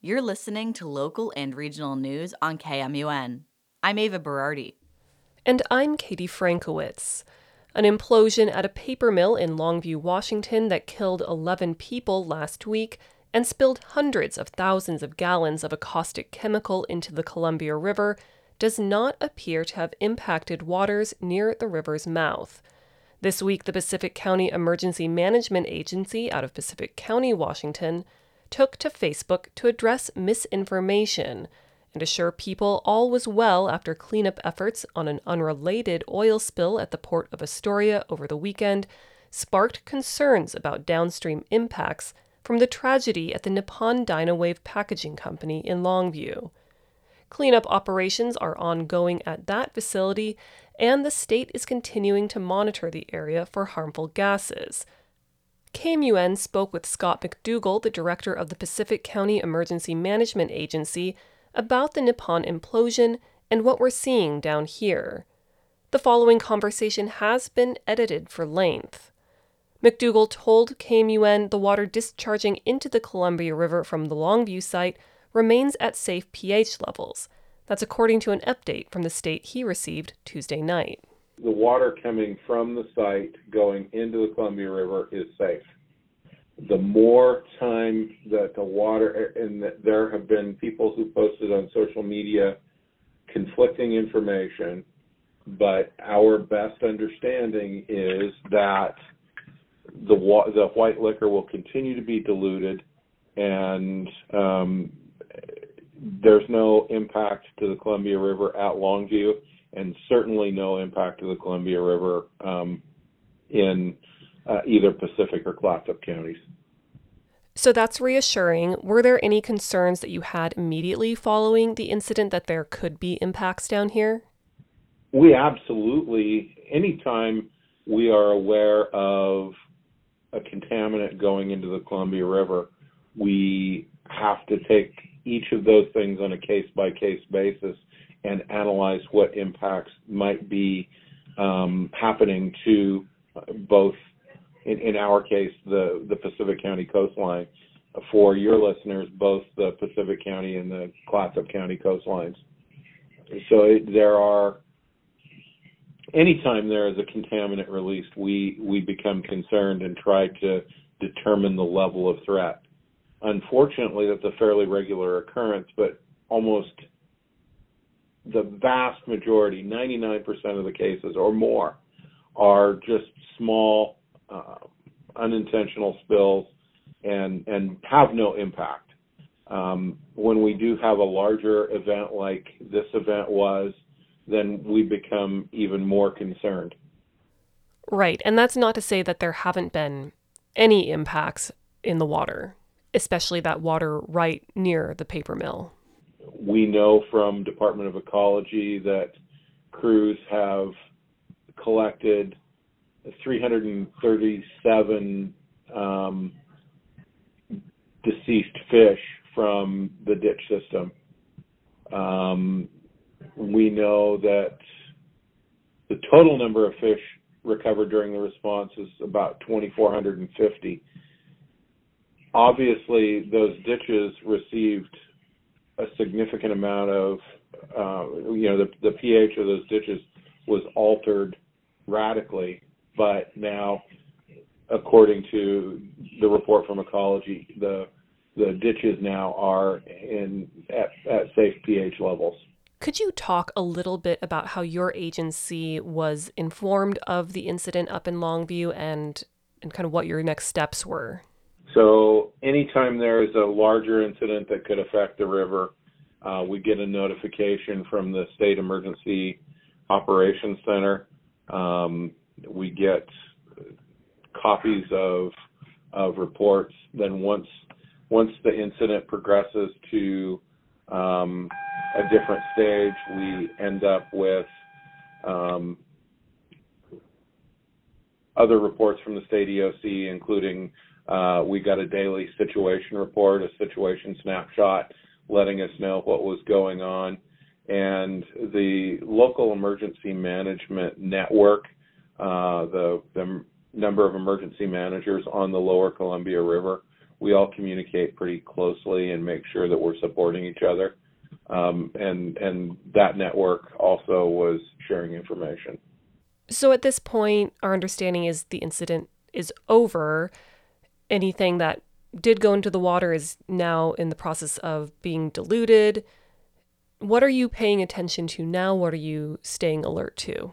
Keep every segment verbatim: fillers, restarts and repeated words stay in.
You're listening to local and regional news on K M U N. I'm Ava Berardi. And I'm Katie Frankowitz. An implosion at a paper mill in Longview, Washington that killed eleven people last week and spilled hundreds of thousands of gallons of a caustic chemical into the Columbia River does not appear to have impacted waters near the river's mouth. This week, the Pacific County Emergency Management Agency out of Pacific County, Washington, took to Facebook to address misinformation and assure people all was well after cleanup efforts on an unrelated oil spill at the Port of Astoria over the weekend sparked concerns about downstream impacts from the tragedy at the Nippon Dynawave Packaging Company in Longview. Cleanup operations are ongoing at that facility, and the state is continuing to monitor the area for harmful gases. K M U N spoke with Scott McDougall, the director of the Pacific County Emergency Management Agency, about the Nippon implosion and what we're seeing down here. The following conversation has been edited for length. McDougall told K M U N the water discharging into the Columbia River from the Longview site remains at safe pH levels. That's according to an update from the state he received Tuesday night. The water coming from the site going into the Columbia River is safe. The more time that the water, and there have been people who posted on social media conflicting information, but our best understanding is that the wa- the white liquor will continue to be diluted, and um, there's no impact to the Columbia River at Longview, and certainly no impact to the Columbia River um, in uh, either Pacific or Clatsop counties. So that's reassuring. Were there any concerns that you had immediately following the incident that there could be impacts down here? We absolutely, anytime we are aware of a contaminant going into the Columbia River, we have to take each of those things on a case-by-case basis and analyze what impacts might be um, happening to both, in, in our case, the, the Pacific County coastline. For your listeners, both the Pacific County and the Clatsop County coastlines. So it, there are, anytime there is a contaminant released, we, we become concerned and try to determine the level of threat. Unfortunately, that's a fairly regular occurrence, but almost the vast majority, ninety-nine percent of the cases or more, are just small, uh, unintentional spills and, and have no impact. Um, when we do have a larger event like this event was, then we become even more concerned. Right, and that's not to say that there haven't been any impacts in the water, especially that water right near the paper mill. We know from Department of Ecology that crews have collected three hundred thirty-seven um, deceased fish from the ditch system. Um, we know that the total number of fish recovered during the response is about two thousand four hundred fifty. Obviously, those ditches received a significant amount of, uh, you know, the, the pH of those ditches was altered radically, but now, according to the report from Ecology, the the ditches now are in at, at safe pH levels. Could you talk a little bit about how your agency was informed of the incident up in Longview and, and kind of what your next steps were? So anytime there is a larger incident that could affect the river, uh, we get a notification from the State Emergency Operations Center. Um, we get copies of of reports. Then once once the incident progresses to um, a different stage, we end up with um, other reports from the state E O C, including uh, we got a daily situation report, a situation snapshot, letting us know what was going on. And the local emergency management network, uh, the, the number of emergency managers on the lower Columbia River we all communicate pretty closely and make sure that we're supporting each other. Um, and and that network also was sharing information. So at this point, our understanding is the incident is over. Anything that did go into the water is now in the process of being diluted. What are you paying attention to now? What are you staying alert to?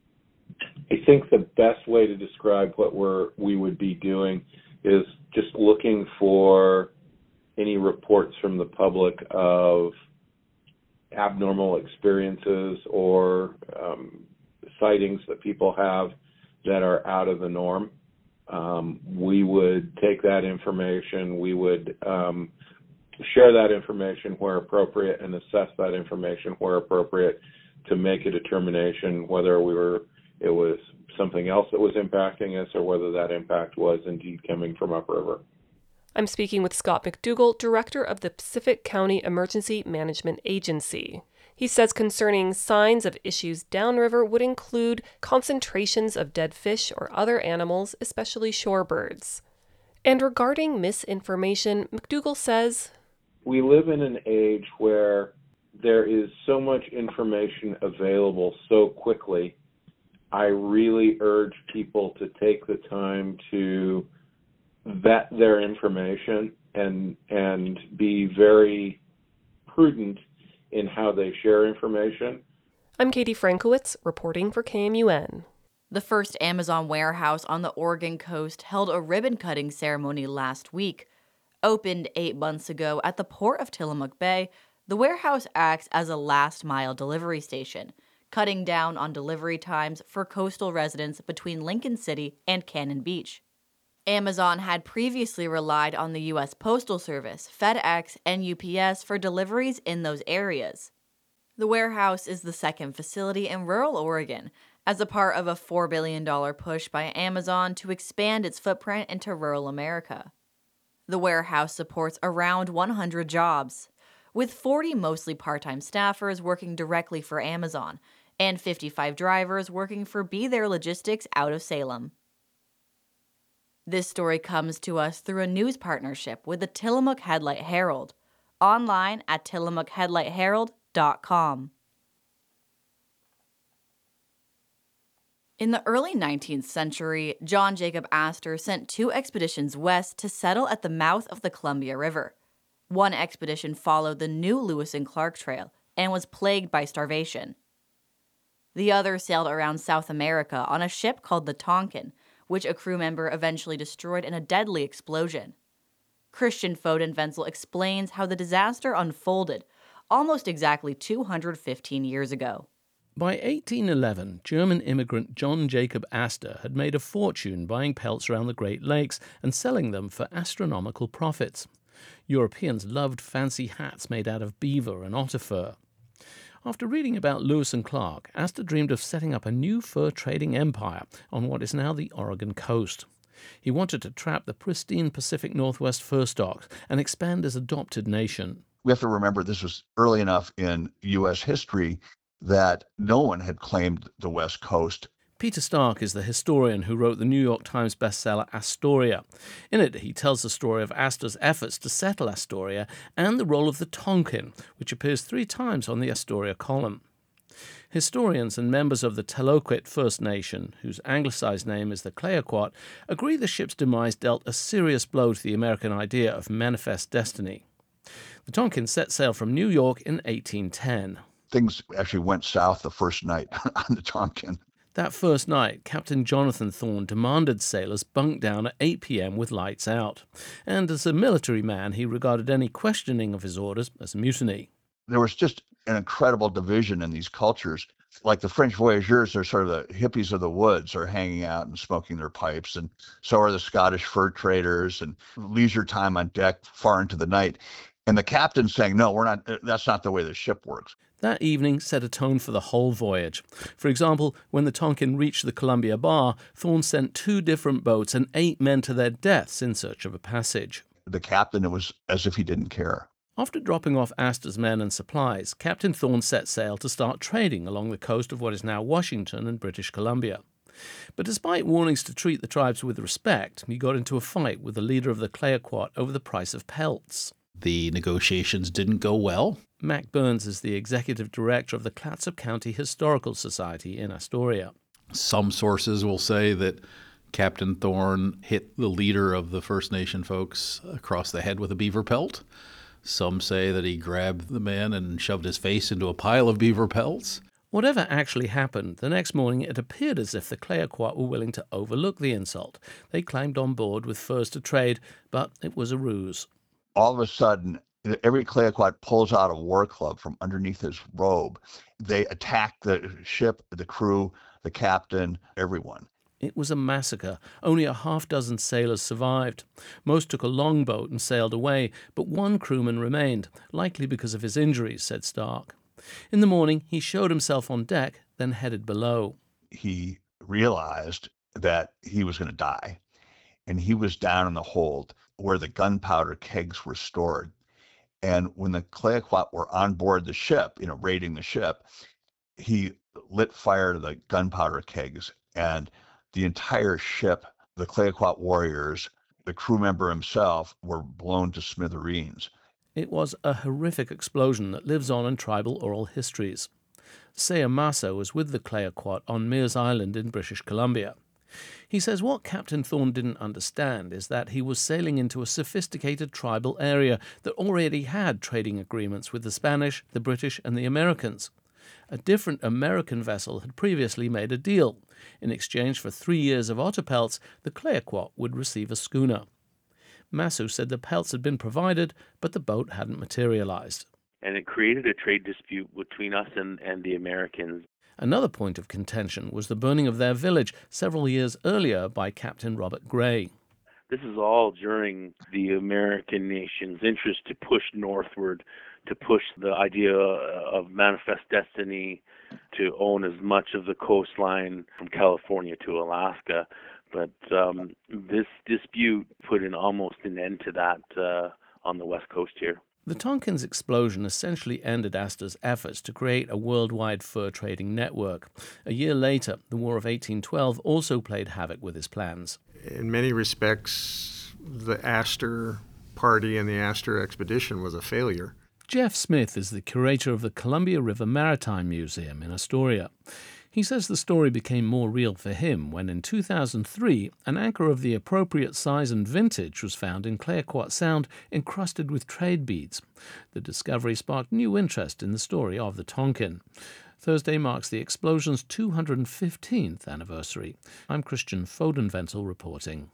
I think the best way to describe what we're we would be doing is just looking for any reports from the public of abnormal experiences or um, sightings that people have that are out of the norm. Um, we would take that information, we would um, share that information where appropriate and assess that information where appropriate to make a determination whether we were it was something else that was impacting us or whether that impact was indeed coming from upriver. I'm speaking with Scott McDougall, director of the Pacific County Emergency Management Agency. He says concerning signs of issues downriver would include concentrations of dead fish or other animals, especially shorebirds. And regarding misinformation, McDougall says, we live in an age where there is so much information available so quickly. I really urge people to take the time to vet their information and and be very prudent in how they share information. I'm Katie Frankowitz, reporting for K M U N. The first Amazon warehouse on the Oregon coast held a ribbon-cutting ceremony last week. Opened eight months ago at the port of Tillamook Bay, the warehouse acts as a last-mile delivery station, cutting down on delivery times for coastal residents between Lincoln City and Cannon Beach. Amazon had previously relied on the U S Postal Service, FedEx, and U P S for deliveries in those areas. The warehouse is the second facility in rural Oregon, as a part of a four billion dollars push by Amazon to expand its footprint into rural America. The warehouse supports around one hundred jobs, with forty mostly part-time staffers working directly for Amazon, and fifty-five drivers working for Be There Logistics out of Salem. This story comes to us through a news partnership with the Tillamook Headlight Herald, online at tillamook headlight herald dot com. In the early nineteenth century, John Jacob Astor sent two expeditions west to settle at the mouth of the Columbia River. One expedition followed the new Lewis and Clark Trail and was plagued by starvation. The other sailed around South America on a ship called the Tonkin, which a crew member eventually destroyed in a deadly explosion. Christian Foden Wenzel explains how the disaster unfolded almost exactly two hundred fifteen years ago. By eighteen eleven, German immigrant John Jacob Astor had made a fortune buying pelts around the Great Lakes and selling them for astronomical profits. Europeans loved fancy hats made out of beaver and otter fur. After reading about Lewis and Clark, Astor dreamed of setting up a new fur trading empire on what is now the Oregon coast. He wanted to trap the pristine Pacific Northwest fur stocks and expand his adopted nation. We have to remember this was early enough in U S history that no one had claimed the West Coast. Peter Stark is the historian who wrote the New York Times bestseller Astoria. In it, he tells the story of Astor's efforts to settle Astoria and the role of the Tonkin, which appears three times on the Astoria column. Historians and members of the Taloquit First Nation, whose anglicized name is the Clayoquot, agree the ship's demise dealt a serious blow to the American idea of manifest destiny. The Tonkin set sail from New York in eighteen ten. Things actually went south the first night on the Tonkin. That first night, Captain Jonathan Thorne demanded sailors bunk down at eight p.m. with lights out. And as a military man, he regarded any questioning of his orders as mutiny. There was just an incredible division in these cultures. Like the French voyageurs are sort of the hippies of the woods, are hanging out and smoking their pipes. And so are the Scottish fur traders, and leisure time on deck far into the night. And the captain's saying, no, we're not, that's not the way the ship works. That evening set a tone for the whole voyage. For example, when the Tonkin reached the Columbia Bar, Thorne sent two different boats and eight men to their deaths in search of a passage. The captain, it was as if he didn't care. After dropping off Astor's men and supplies, Captain Thorne set sail to start trading along the coast of what is now Washington and British Columbia. But despite warnings to treat the tribes with respect, he got into a fight with the leader of the Clayoquot over the price of pelts. The negotiations didn't go well. Mac Burns is the executive director of the Clatsop County Historical Society in Astoria. Some sources will say that Captain Thorne hit the leader of the First Nation folks across the head with a beaver pelt. Some say that he grabbed the man and shoved his face into a pile of beaver pelts. Whatever actually happened, the next morning it appeared as if the Clayoquot were willing to overlook the insult. They climbed on board with furs to trade, but it was a ruse. All of a sudden, every Clayoquot pulls out a war club from underneath his robe. They attack the ship, the crew, the captain, everyone. It was a massacre. Only a half dozen sailors survived. Most took a longboat and sailed away, but one crewman remained, likely because of his injuries, said Stark. In the morning, he showed himself on deck, then headed below. He realized that he was going to die, and he was down in the hold where the gunpowder kegs were stored. And when the Clayoquot were on board the ship, you know, raiding the ship, he lit fire to the gunpowder kegs, and the entire ship, the Clayoquot warriors, the crew member himself, were blown to smithereens. It was a horrific explosion that lives on in tribal oral histories. Saya Massa was with the Clayoquot on Mears Island in British Columbia. He says what Captain Thorne didn't understand is that he was sailing into a sophisticated tribal area that already had trading agreements with the Spanish, the British, and the Americans. A different American vessel had previously made a deal. In exchange for three years of otter pelts, the Clayoquot would receive a schooner. Massou said the pelts had been provided, but the boat hadn't materialized. And it created a trade dispute between us and, and the Americans. Another point of contention was the burning of their village several years earlier by Captain Robert Gray. This is all during the American nation's interest to push northward, to push the idea of manifest destiny, to own as much of the coastline from California to Alaska. But um, this dispute put an almost an end to that uh, on the west coast here. The Tonkins explosion essentially ended Astor's efforts to create a worldwide fur trading network. A year later, the War of eighteen twelve also played havoc with his plans. In many respects, the Astor Party and the Astor expedition was a failure. Jeff Smith is the curator of the Columbia River Maritime Museum in Astoria. He says the story became more real for him when in two thousand three, an anchor of the appropriate size and vintage was found in Clayoquot Sound encrusted with trade beads. The discovery sparked new interest in the story of the Tonkin. Thursday marks the explosion's two hundred fifteenth anniversary. I'm Christian Fodenventel reporting.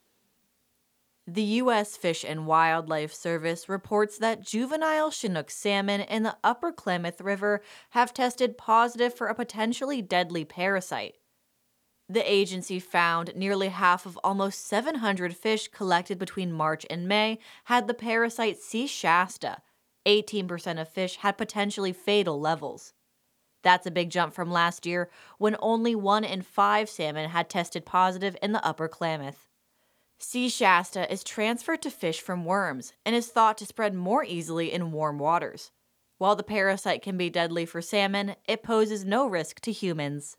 The U S Fish and Wildlife Service reports that juvenile Chinook salmon in the Upper Klamath River have tested positive for a potentially deadly parasite. The agency found nearly half of almost seven hundred fish collected between March and May had the parasite C. shasta. eighteen percent of fish had potentially fatal levels. That's a big jump from last year when only one in five salmon had tested positive in the Upper Klamath. C. shasta is transferred to fish from worms and is thought to spread more easily in warm waters. While the parasite can be deadly for salmon, it poses no risk to humans.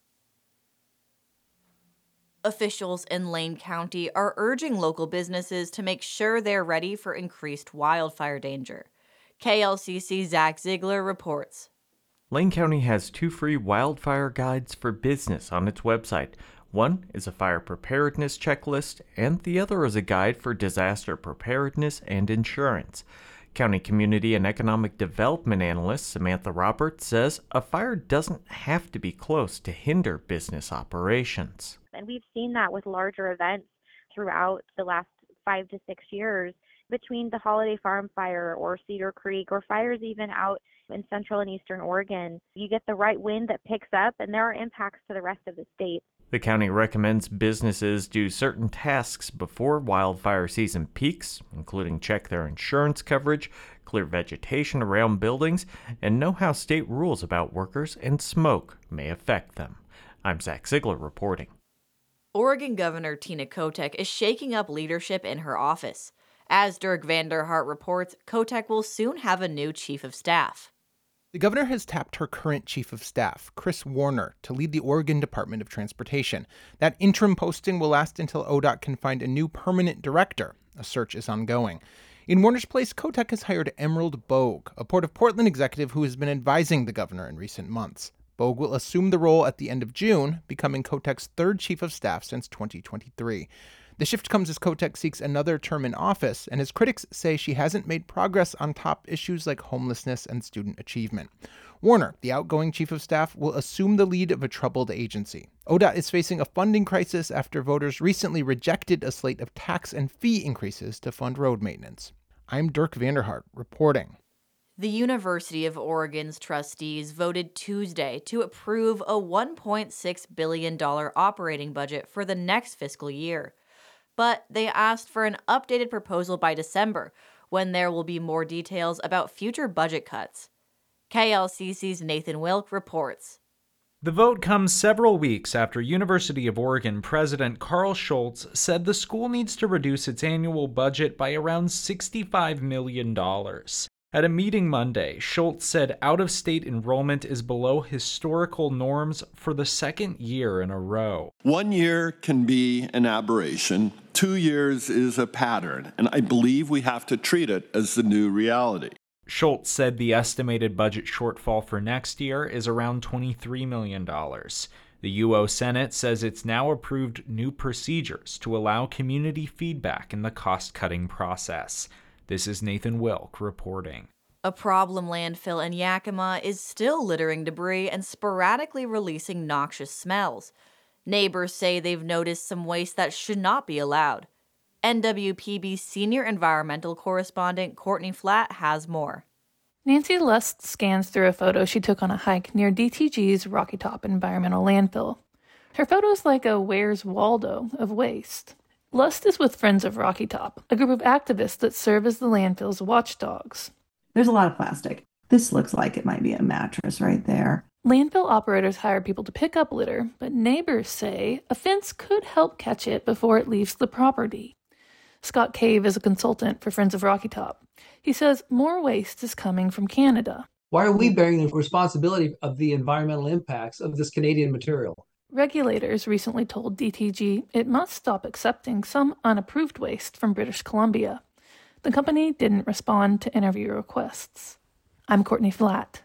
Officials in Lane County are urging local businesses to make sure they're ready for increased wildfire danger. K L C C Zach Ziegler reports. Lane County has two free wildfire guides for business on its website. One is a fire preparedness checklist, and the other is a guide for disaster preparedness and insurance. County Community and Economic Development Analyst Samantha Roberts says a fire doesn't have to be close to hinder business operations. And we've seen that with larger events throughout the last five to six years between the Holiday Farm fire or Cedar Creek or fires even out in central and eastern Oregon. You get the right wind that picks up, and there are impacts to the rest of the state. The county recommends businesses do certain tasks before wildfire season peaks, including check their insurance coverage, clear vegetation around buildings, and know how state rules about workers and smoke may affect them. I'm Zach Ziegler reporting. Oregon Governor Tina Kotek is shaking up leadership in her office. As Dirk Vanderhart reports, Kotek will soon have a new chief of staff. The governor has tapped her current chief of staff, Chris Warner, to lead the Oregon Department of Transportation. That interim posting will last until O D O T can find a new permanent director. A search is ongoing. In Warner's place, COTEC has hired Emerald Bogue, a Port of Portland executive who has been advising the governor in recent months. Bogue will assume the role at the end of June, becoming COTEC's third chief of staff since twenty twenty-three. The shift comes as COTEC seeks another term in office, and as critics say she hasn't made progress on top issues like homelessness and student achievement. Warner, the outgoing chief of staff, will assume the lead of a troubled agency. O D O T is facing a funding crisis after voters recently rejected a slate of tax and fee increases to fund road maintenance. I'm Dirk Vanderhart, reporting. The University of Oregon's trustees voted Tuesday to approve a one point six billion dollars operating budget for the next fiscal year. But they asked for an updated proposal by December, when there will be more details about future budget cuts. K L C C's Nathan Wilk reports. The vote comes several weeks after University of Oregon President Carl Schultz said the school needs to reduce its annual budget by around sixty-five million dollars. At a meeting Monday, Schultz said out-of-state enrollment is below historical norms for the second year in a row. One year can be an aberration. Two years is a pattern, and I believe we have to treat it as the new reality. Schultz said the estimated budget shortfall for next year is around twenty-three million dollars. The U O Senate says it's now approved new procedures to allow community feedback in the cost-cutting process. This is Nathan Wilk reporting. A problem landfill in Yakima is still littering debris and sporadically releasing noxious smells. Neighbors say they've noticed some waste that should not be allowed. N W P B senior environmental correspondent Courtney Flatt has more. Nancy Lust scans through a photo she took on a hike near D T G's Rocky Top Environmental Landfill. Her photo's like a Where's Waldo of waste. Lust is with Friends of Rocky Top, a group of activists that serve as the landfill's watchdogs. There's a lot of plastic. This looks like it might be a mattress right there. Landfill operators hire people to pick up litter, but neighbors say a fence could help catch it before it leaves the property. Scott Cave is a consultant for Friends of Rocky Top. He says more waste is coming from Canada. Why are we bearing the responsibility of the environmental impacts of this Canadian material? Regulators recently told D T G it must stop accepting some unapproved waste from British Columbia. The company didn't respond to interview requests. I'm Courtney Flatt.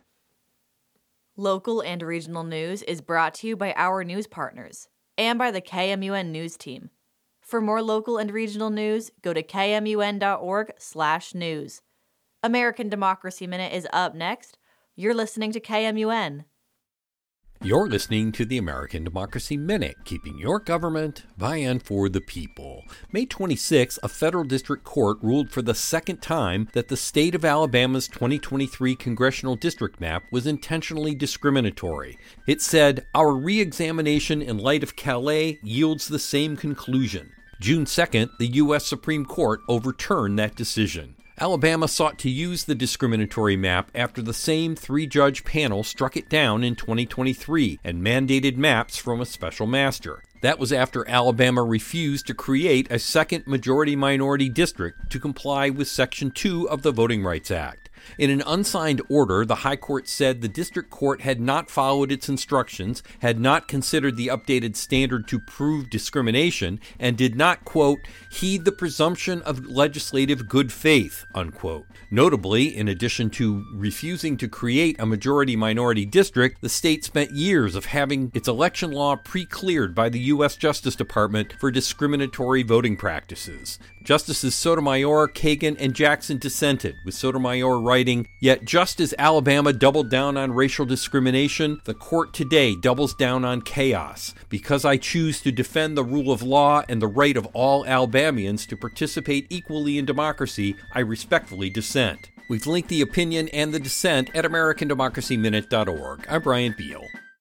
Local and regional news is brought to you by our news partners and by the K M U N News Team. For more local and regional news, go to k m u n dot org slash news. American Democracy Minute is up next. You're listening to K M U N. You're listening to the American Democracy Minute, keeping your government by and for the people. May twenty-sixth, a federal district court ruled for the second time that the state of Alabama's twenty twenty-three congressional district map was intentionally discriminatory. It said, "Our re-examination in light of Calais yields the same conclusion." June second, the U S Supreme Court overturned that decision. Alabama sought to use the discriminatory map after the same three-judge panel struck it down in twenty twenty-three and mandated maps from a special master. That was after Alabama refused to create a second majority-minority district to comply with Section two of the Voting Rights Act. In an unsigned order, the High Court said the district court had not followed its instructions, had not considered the updated standard to prove discrimination, and did not, quote, heed the presumption of legislative good faith, unquote. Notably, in addition to refusing to create a majority-minority district, the state spent years of having its election law pre-cleared by the U S Justice Department for discriminatory voting practices. Justices Sotomayor, Kagan, and Jackson dissented, with Sotomayor writing, "Yet just as Alabama doubled down on racial discrimination, the court today doubles down on chaos. Because I choose to defend the rule of law and the right of all Alabamians to participate equally in democracy, I respectfully dissent." We've linked the opinion and the dissent at american democracy minute dot org. I'm Brian Beal.